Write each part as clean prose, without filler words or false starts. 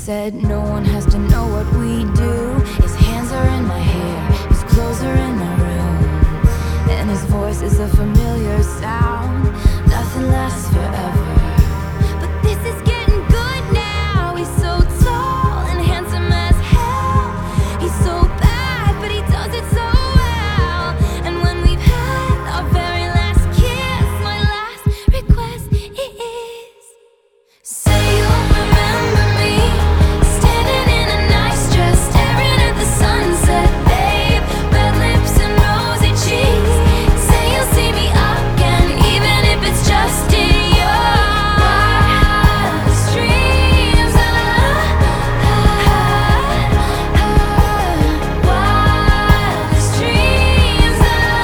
said no one has to know what we do. His hands are in my hair, his clothes are in my room, and his voice is a familiar sound. Nothing lasts forever, but this is getting good now. He's so tall and handsome as hell. He's so bad, but he does it so well. And when we've had our very last kiss, my last request is, say you'll remember me, standing in a nice dress, staring at the sunset, babe. Red lips and rosy cheeks. Say you'll see me again, even if it's just in your wildest dreams. Wildest dreams.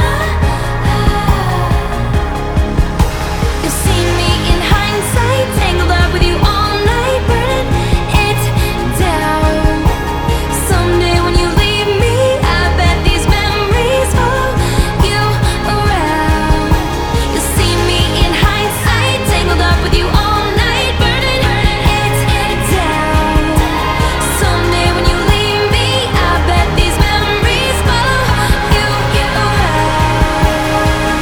You'll see me in hindsight, tangled up with you all night, burning it down. Someday when you leave me, I bet these memories follow you around. You'll see me in hindsight, tangled up with you all night, burning it down. Someday when you leave me, I bet these memories follow you around.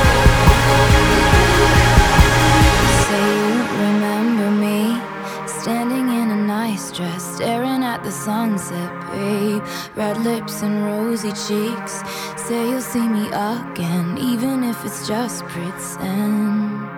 Say you remember me, standing in a nice dress, staring at the sunset, babe. Red lips and rosy cheeks. Say you'll see me again, even if it's just pretend.